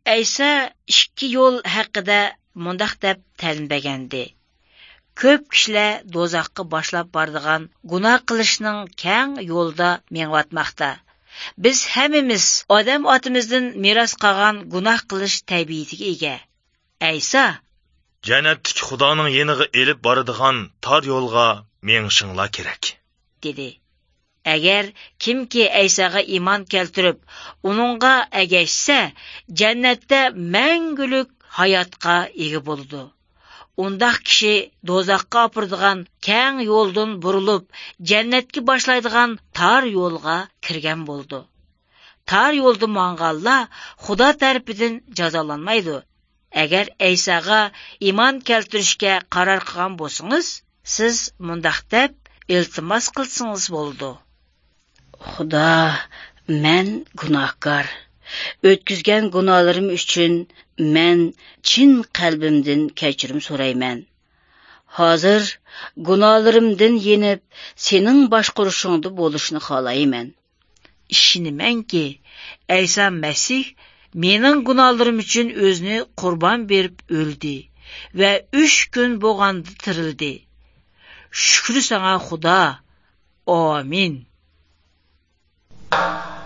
Aysa ikki yo'l haqida mundaq deb ta'limlagandi. Ko'p kishilar do'zaxga boshlab boradigan gunoh qilishning keng yo'lda mengvatmoqda. Biz hammamiz odam otimizdan meros qolgan gunoh qilish tabiatiga ega. Aysa jannatdagi Xudoning yeniga elib boradigan tor yo'lga mengishinglar kerak, dedi. Agar kimki Aysaga iymon keltirib, uningga agashsa, jannatda mangulik hayotga ega bo'ladi. Undaq kishi do'zaxga opiradigan keng yo'ldan burilib, jannatga boshlaydigan tor yo'lga kirgan bo'ldi. Tor yo'lda manganlar Xudo tarafidan jazolanmaydi. Agar Aysaga iymon keltirishga qaror qilgan bo'lsangiz, siz mundaq deb iltimos qilsangiz bo'ldi. Xudo, men gunohkor. O'tkazgan gunohlarim uchun men chin qalbimdan kechirim so'rayman. Hozir gunohlarimdan yenib, sening boshqarishingda bo'lishni xohlayman. Ishonimanki, Aysa Masih mening gunohlarim uchun o'zini qurbon berib o'ldi va 3 kun bo'lganda tirildi. Shukr sana Xudo. Amin.